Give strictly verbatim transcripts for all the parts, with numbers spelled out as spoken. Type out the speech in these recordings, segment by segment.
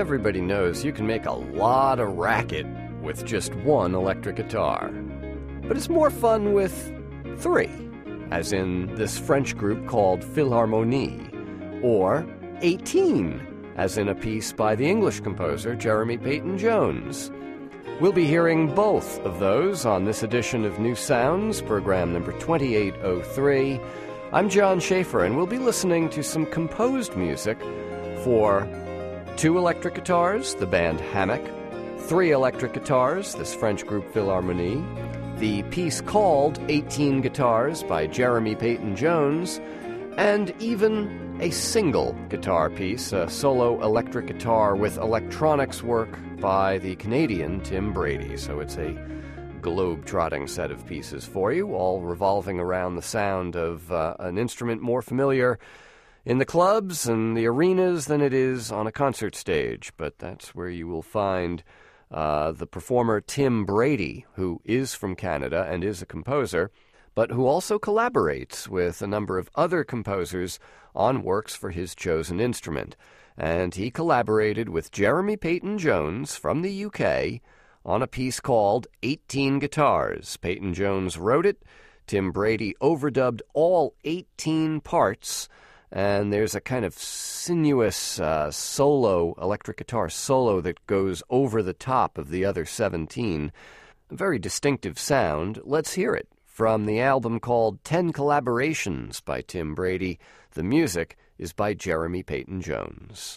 Everybody knows you can make a lot of racket with just one electric guitar. But it's more fun with three, as in this French group called Philharmonie, or eighteen, as in a piece by the English composer Jeremy Peyton-Jones. We'll be hearing both of those on this edition of New Sounds, program number twenty-eight oh three. I'm John Schaefer, and we'll be listening to some composed music for two electric guitars, the band Hammock, three electric guitars, this French group Philharmonie, the piece called eighteen Guitars by Jeremy Peyton-Jones, and even a single guitar piece, a solo electric guitar with electronics work by the Canadian Tim Brady. So it's a globe-trotting set of pieces for you, all revolving around the sound of uh, an instrument more familiar in the clubs and the arenas than it is on a concert stage. But that's where you will find uh, the performer Tim Brady, who is from Canada and is a composer, but who also collaborates with a number of other composers on works for his chosen instrument. And he collaborated with Jeremy Peyton-Jones from the U K on a piece called eighteen Guitars. Peyton-Jones wrote it, Tim Brady overdubbed all eighteen parts, and there's a kind of sinuous uh, solo, electric guitar solo that goes over the top of the other seventeen. A very distinctive sound. Let's hear it from the album called Ten Collaborations by Tim Brady. The music is by Jeremy Peyton-Jones.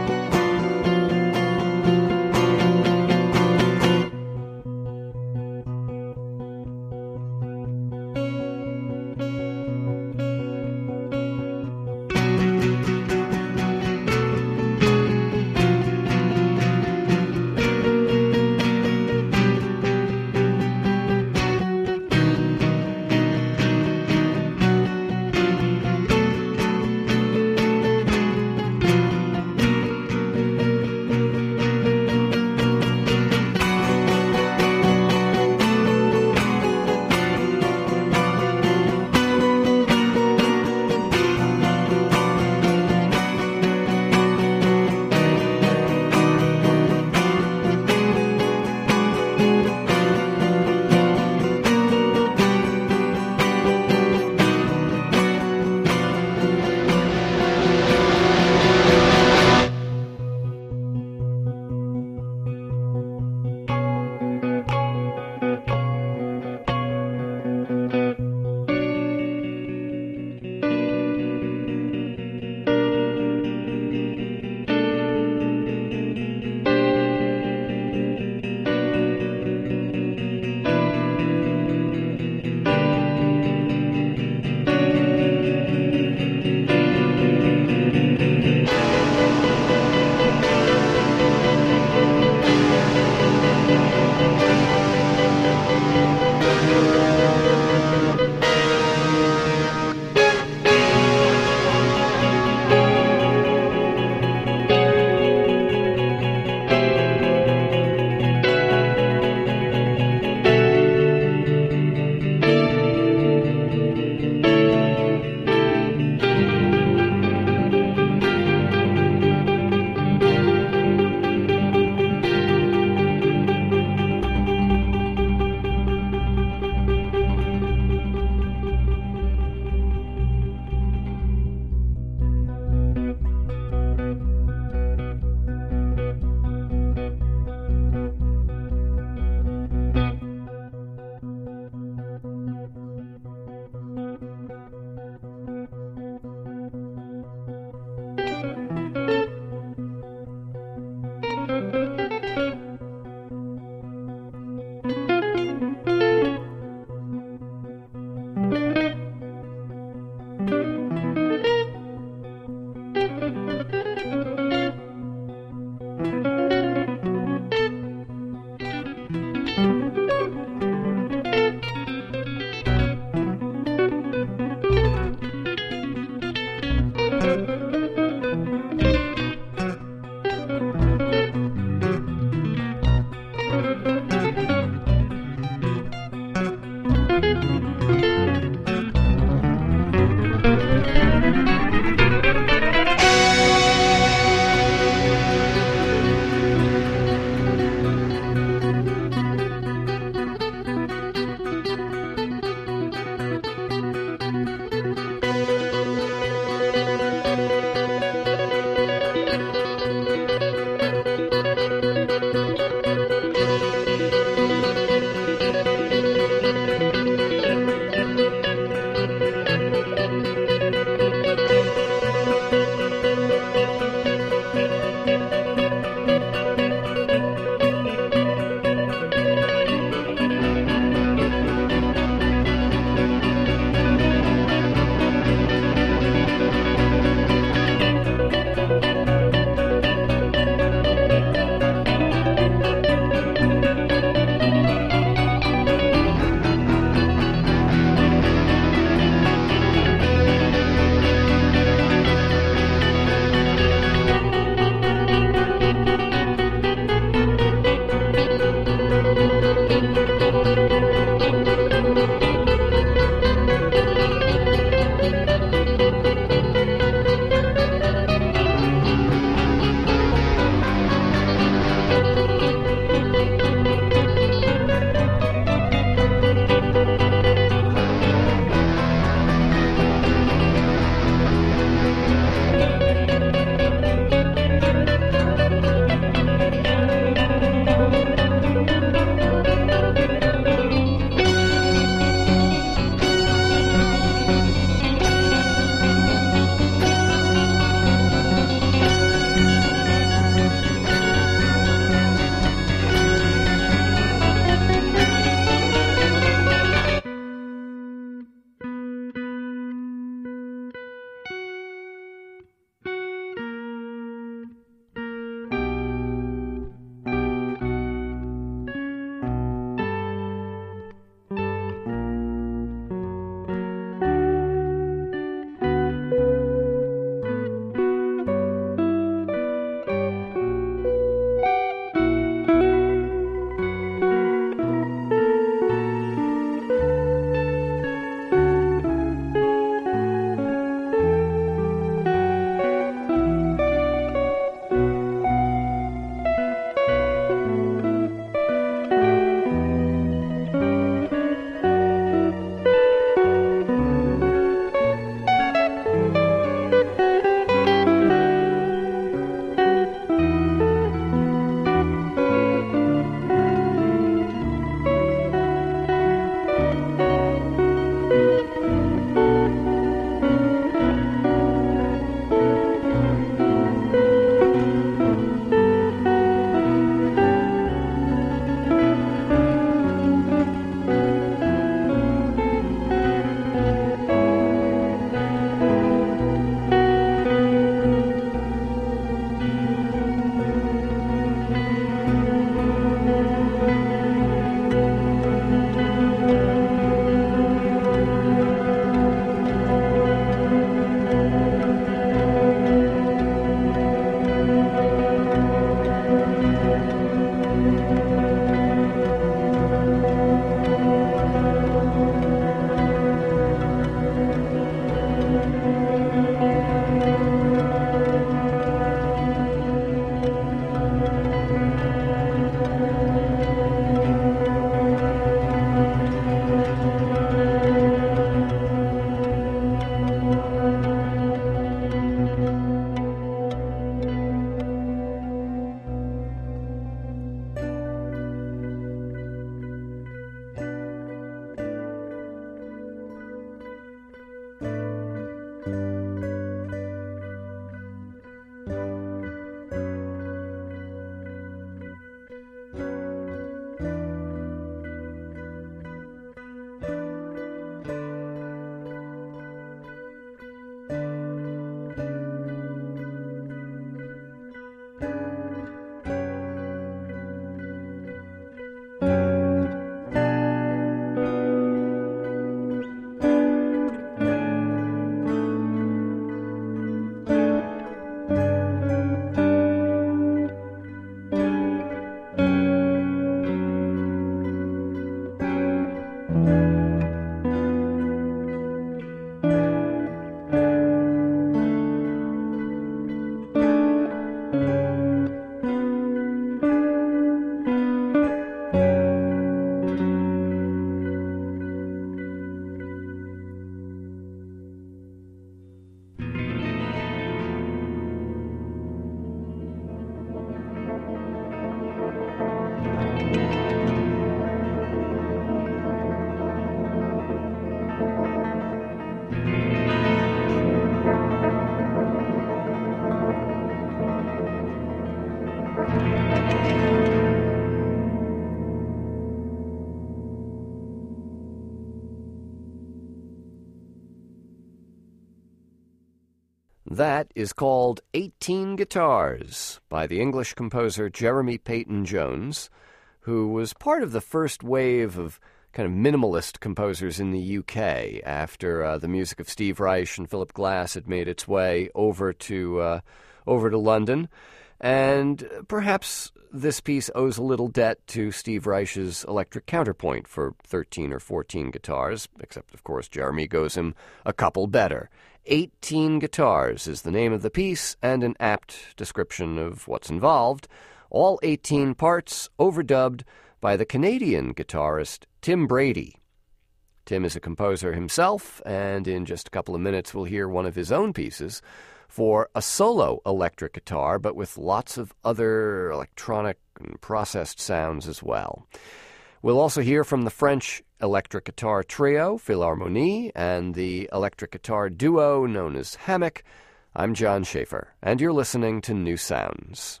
That is called eighteen Guitars by the English composer Jeremy Peyton Jones, who was part of the first wave of kind of minimalist composers in the U K after uh, the music of Steve Reich and Philip Glass had made its way over to uh, over to London. And perhaps this piece owes a little debt to Steve Reich's electric counterpoint for thirteen or fourteen guitars, except, of course, Jeremy goes him a couple better. eighteen Guitars is the name of the piece and an apt description of what's involved. All eighteen parts overdubbed by the Canadian guitarist Tim Brady. Tim is a composer himself, and in just a couple of minutes we'll hear one of his own pieces for a solo electric guitar, but with lots of other electronic and processed sounds as well. We'll also hear from the French electric guitar trio, Philharmonie, and the electric guitar duo known as Hammock. I'm John Schaefer, and you're listening to New Sounds.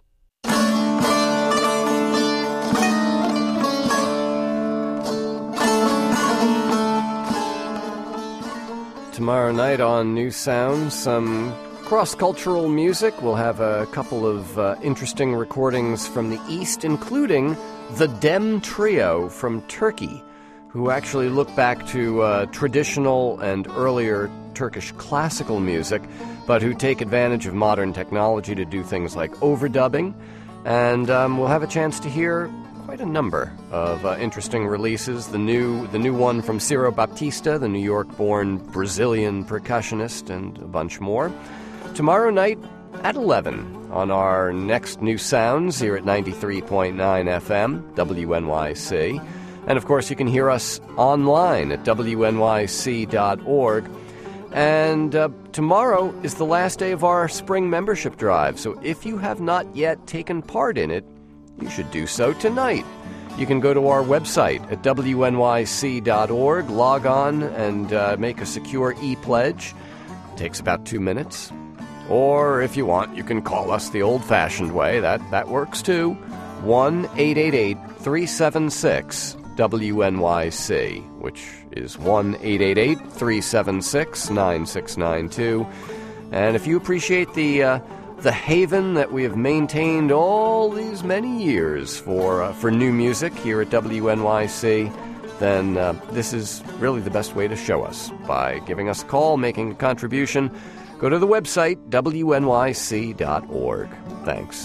Tomorrow night on New Sounds, some cross-cultural music. We'll have a couple of uh, interesting recordings from the East, including the Dem Trio from Turkey, who actually look back to uh, traditional and earlier Turkish classical music, but who take advantage of modern technology to do things like overdubbing. And um, we'll have a chance to hear quite a number of uh, interesting releases. The new the new one from Ciro Baptista, the New York-born Brazilian percussionist, and a bunch more. Tomorrow night at eleven on our next New Sounds here at ninety-three point nine F M, W N Y C. And, of course, you can hear us online at W N Y C dot org. And uh, tomorrow is the last day of our spring membership drive, so if you have not yet taken part in it, you should do so tonight. You can go to our website at W N Y C dot org, log on, and uh, make a secure e-pledge. It takes about two minutes. Or, if you want, you can call us the old-fashioned way. That, that works, too. one eight eight eight, three seven six, W N Y C, which is one eight eight eight, three seven six, nine six nine two. And if you appreciate the... Uh, the haven that we have maintained all these many years for uh, for new music here at W N Y C, then uh, this is really the best way to show us by giving us a call, making a contribution. Go to the website, W N Y C dot org. Thanks.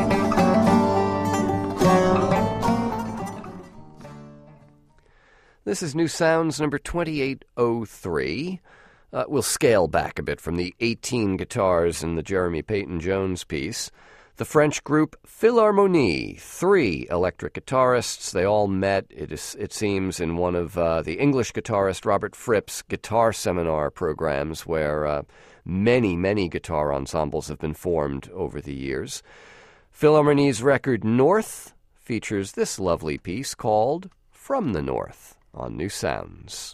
This is New Sounds number twenty-eight oh three. Uh, we'll scale back a bit from the eighteen guitars in the Jeremy Peyton Jones piece. The French group Philharmonie, three electric guitarists. They all met, it, is, it seems, in one of uh, the English guitarist Robert Fripp's guitar seminar programs where uh, many, many guitar ensembles have been formed over the years. Philharmonie's record North features this lovely piece called From the North on New Sounds.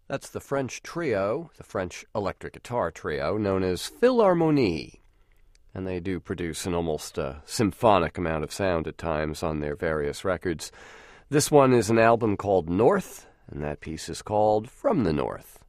That's the French trio, the French electric guitar trio, known as Philharmonie. And they do produce an almost uh, symphonic amount of sound at times on their various records. This one is an album called North, and that piece is called From the North.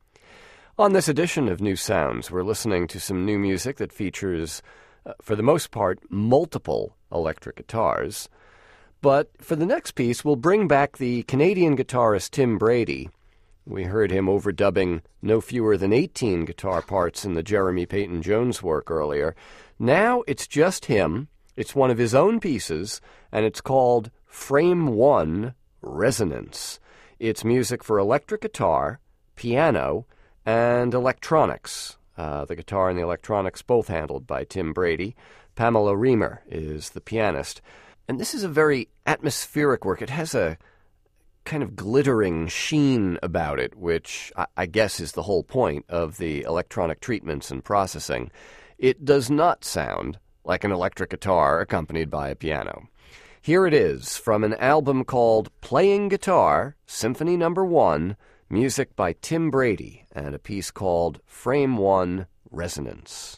On this edition of New Sounds, we're listening to some new music that features, uh, for the most part, multiple electric guitars. But for the next piece, we'll bring back the Canadian guitarist Tim Brady. We heard him overdubbing no fewer than eighteen guitar parts in the Jeremy Payton Jones work earlier. Now it's just him. It's one of his own pieces, and it's called Frame One Resonance. It's music for electric guitar, piano, and electronics. Uh, the guitar and the electronics both handled by Tim Brady. Pamela Reamer is the pianist. And this is a very atmospheric work. It has a kind of glittering sheen about it, which I, I guess is the whole point of the electronic treatments and processing. It does not sound like an electric guitar accompanied by a piano. Here it is from an album called Playing Guitar, Symphony Number One, music by Tim Brady, and a piece called Frame One Resonance.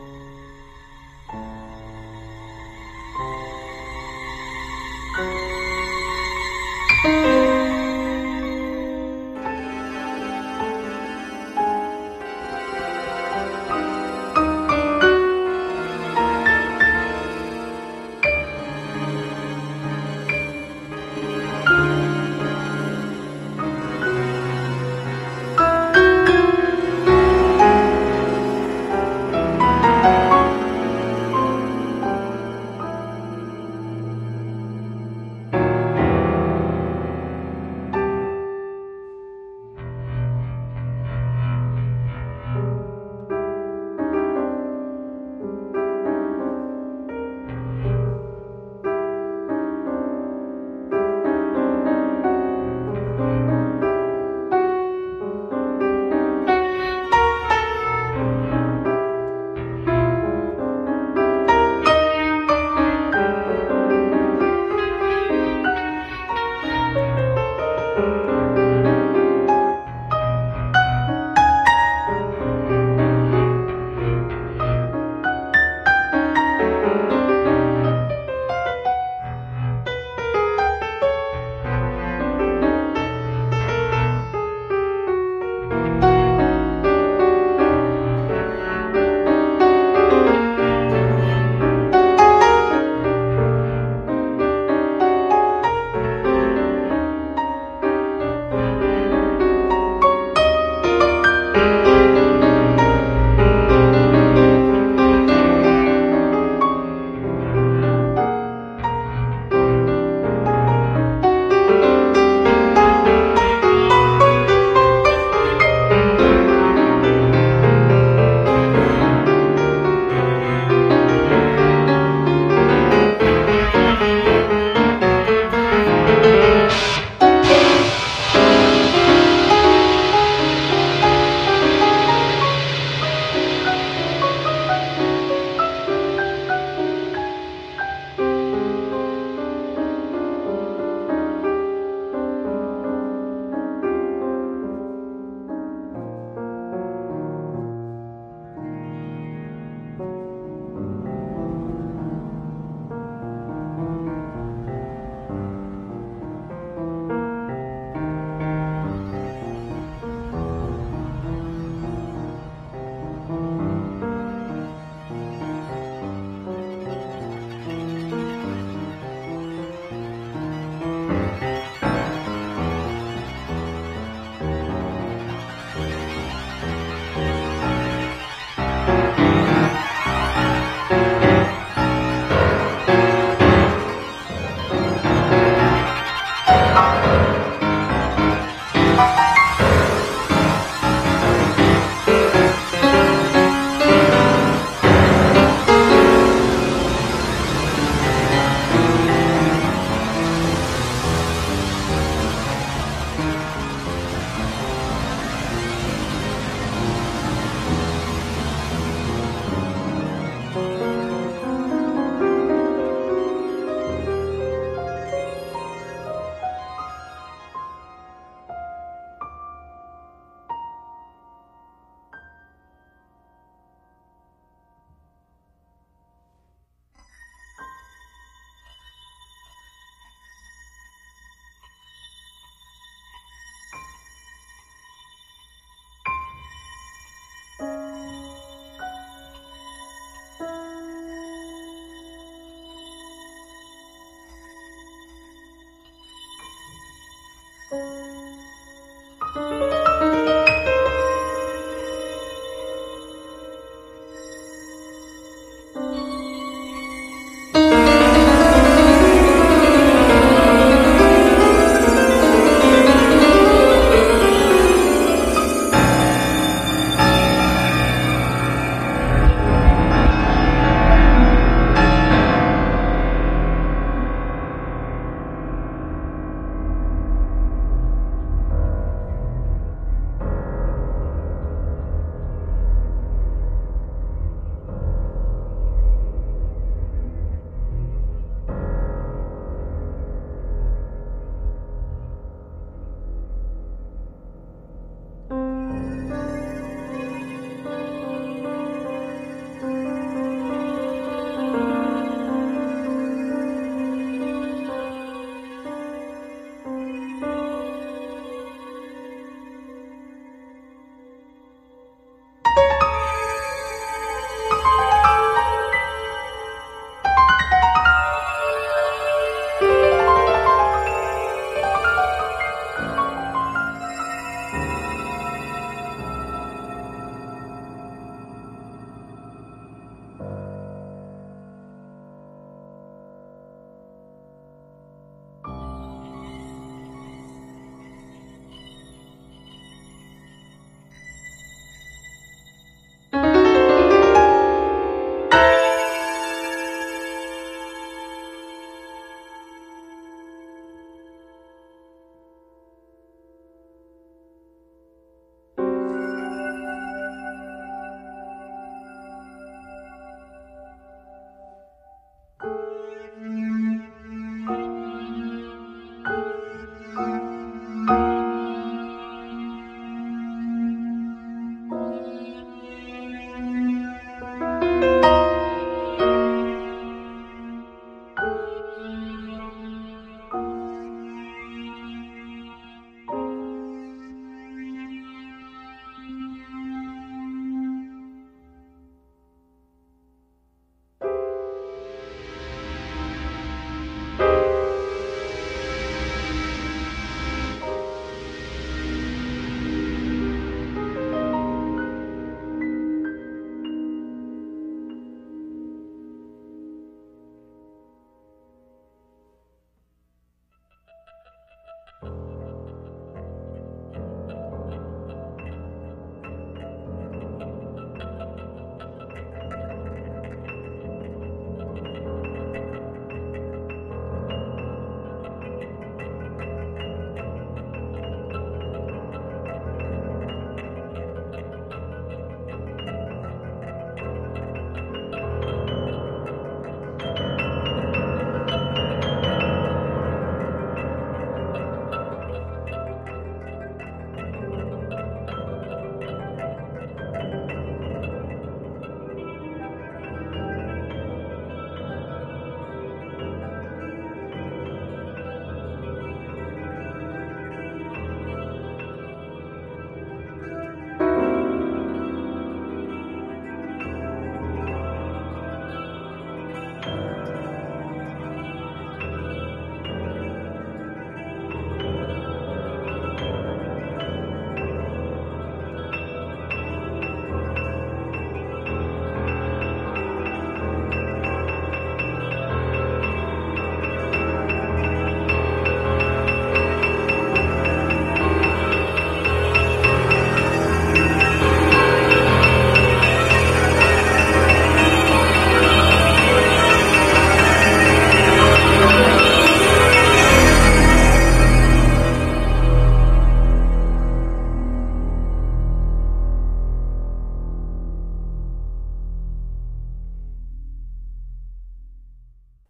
Thank you.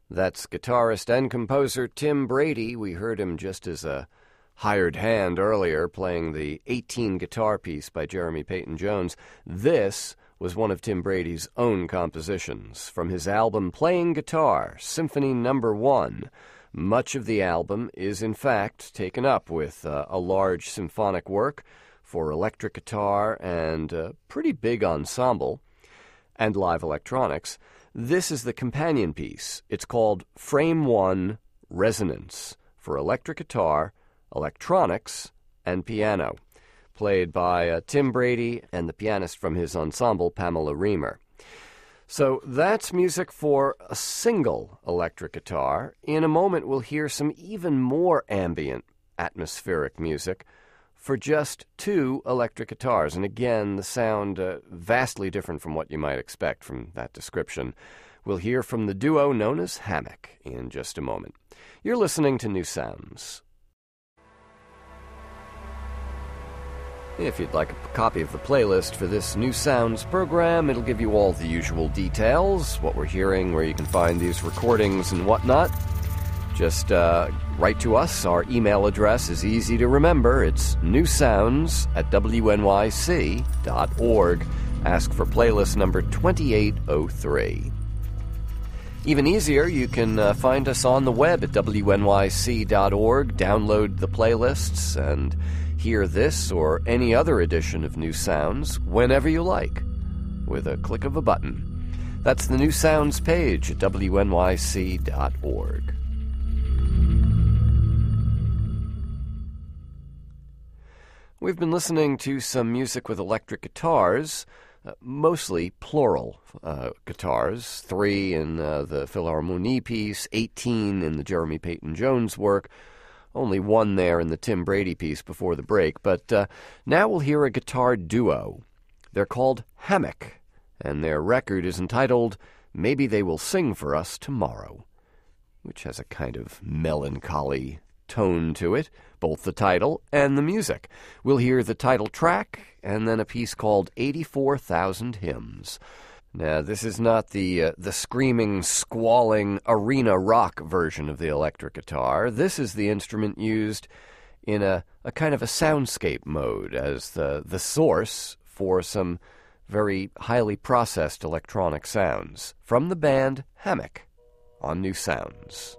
That's guitarist and composer Tim Brady. We heard him just as a hired hand earlier, playing the eighteen guitar piece by Jeremy Payton Jones. This was one of Tim Brady's own compositions from his album Playing Guitar, Symphony Number One. Much of the album is, in fact, taken up with uh, a large symphonic work for electric guitar and a pretty big ensemble and live electronics. This is the companion piece. It's called Frame One Resonance for electric guitar, electronics, and piano, played by uh, Tim Brady and the pianist from his ensemble, Pamela Reamer. So that's music for a single electric guitar. In a moment, we'll hear some even more ambient, atmospheric music for just two electric guitars. And again, the sound uh, vastly different from what you might expect from that description. We'll hear from the duo known as Hammock in just a moment. You're listening to New Sounds. If you'd like a copy of the playlist for this New Sounds program, it'll give you all the usual details, what we're hearing, where you can find these recordings and whatnot. Just uh, write to us. Our email address is easy to remember. It's newsounds at w n y c dot org. Ask for playlist number twenty-eight oh three. Even easier, you can uh, find us on the web at w n y c dot org, download the playlists, and hear this or any other edition of New Sounds whenever you like, with a click of a button. That's the New Sounds page at w n y c dot org. We've been listening to some music with electric guitars, uh, mostly plural uh, guitars, three in uh, the Philharmonie piece, eighteen in the Jeremy Payton Jones work, only one there in the Tim Brady piece before the break. But uh, now we'll hear a guitar duo. They're called Hammock, and their record is entitled Maybe They Will Sing for Us Tomorrow, which has a kind of melancholy tone to it, both the title and the music. We'll hear the title track and then a piece called eighty-four thousand Hymns. Now, this is not the uh, the screaming, squalling arena rock version of the electric guitar. This is the instrument used in a, a kind of a soundscape mode as the, the source for some very highly processed electronic sounds. From the band Hammock on New Sounds.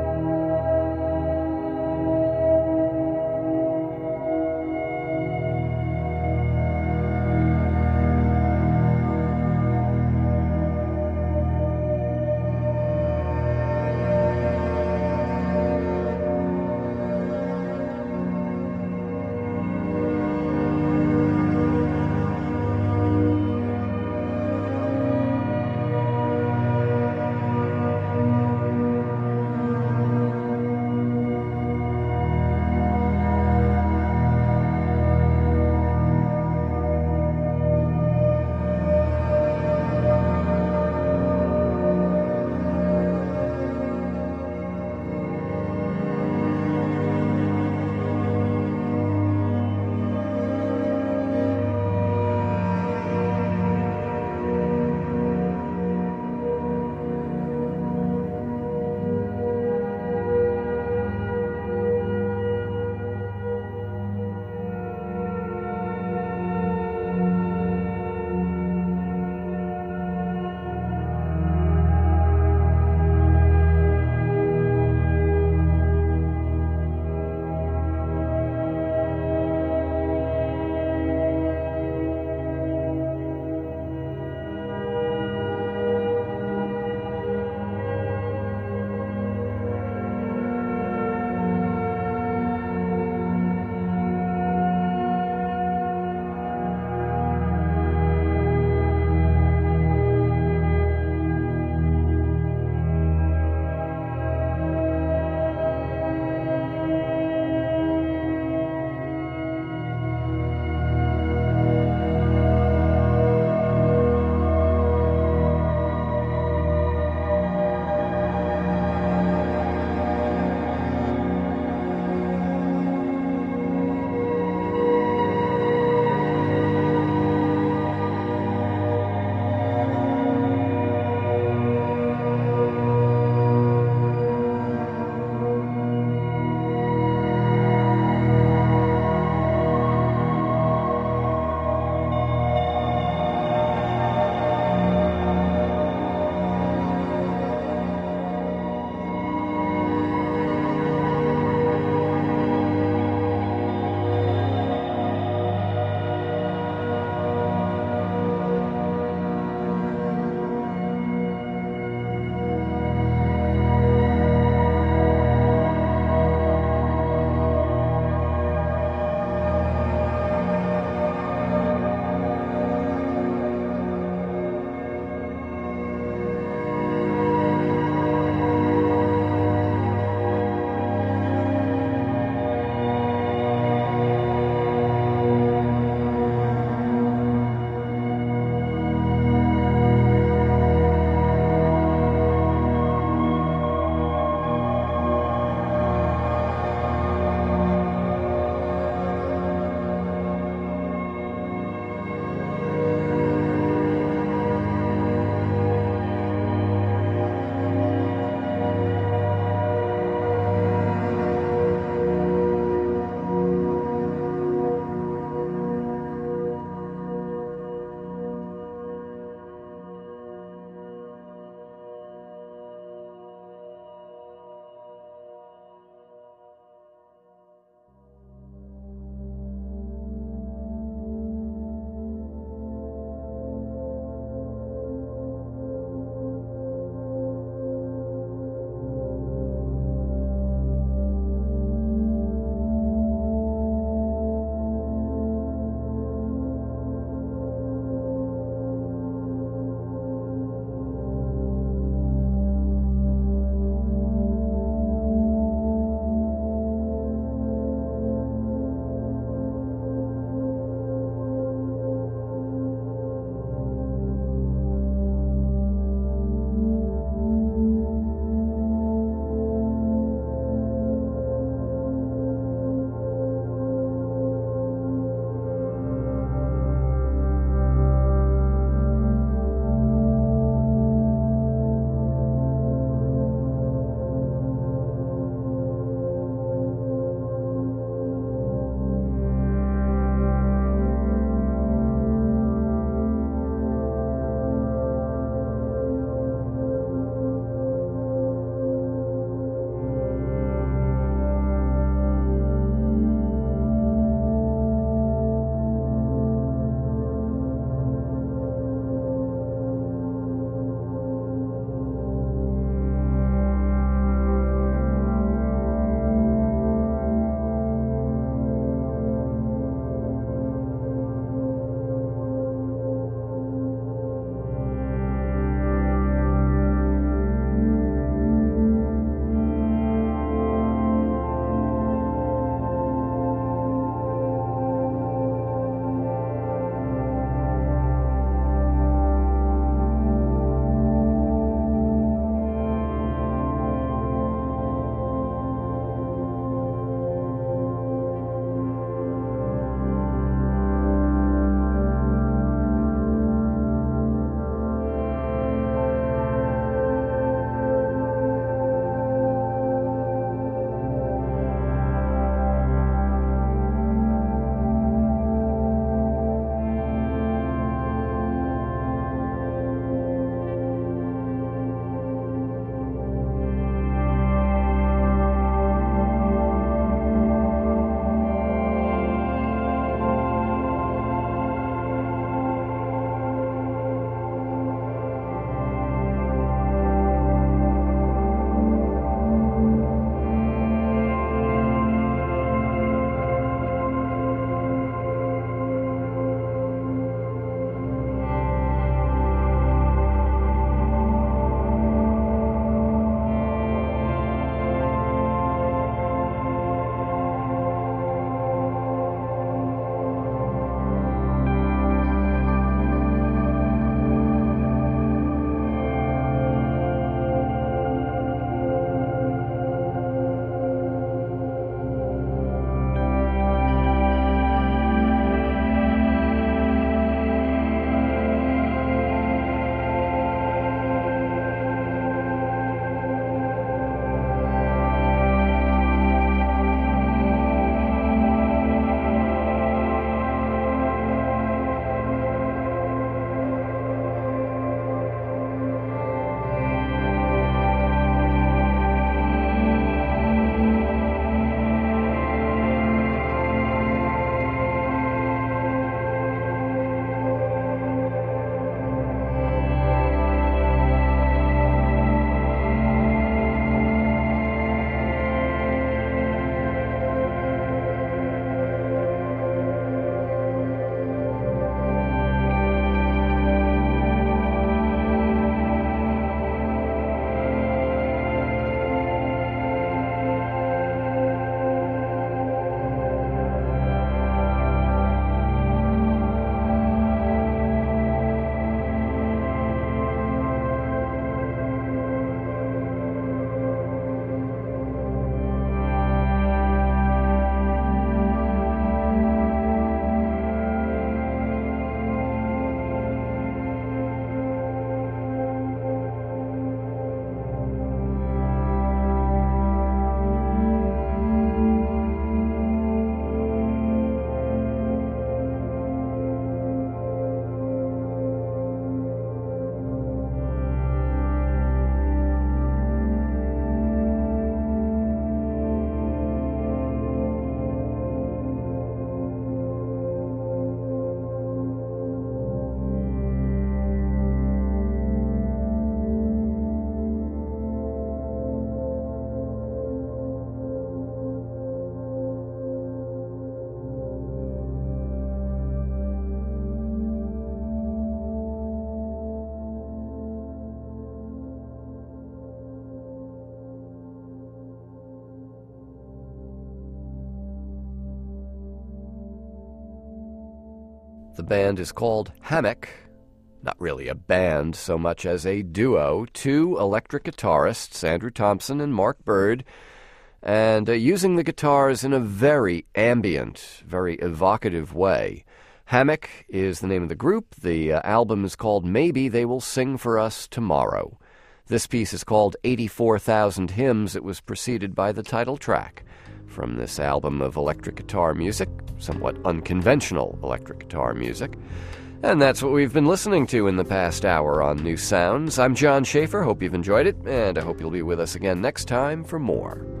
The band is called Hammock. Not really a band so much as a duo. Two electric guitarists, Andrew Thompson and Mark Bird, and uh, using the guitars in a very ambient, very evocative way. Hammock is the name of the group. The uh, album is called Maybe They Will Sing for Us Tomorrow. This piece is called eighty-four thousand Hymns. It was preceded by the title track from this album of electric guitar music, somewhat unconventional electric guitar music. And that's what we've been listening to in the past hour on New Sounds. I'm John Schaefer. Hope you've enjoyed it, and I hope you'll be with us again next time for more.